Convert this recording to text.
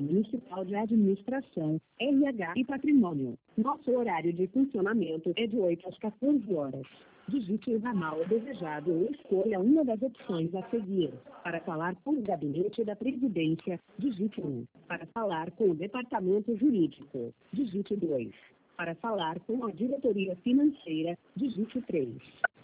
Municipal de Administração, RH e Patrimônio. Nosso horário de funcionamento é de 8 às 14 horas. Digite o ramal desejado ou escolha uma das opções a seguir. Para falar com o Gabinete da Previdência, digite 1. Para falar com o Departamento Jurídico, digite 2. Para falar com a Diretoria Financeira, digite 3.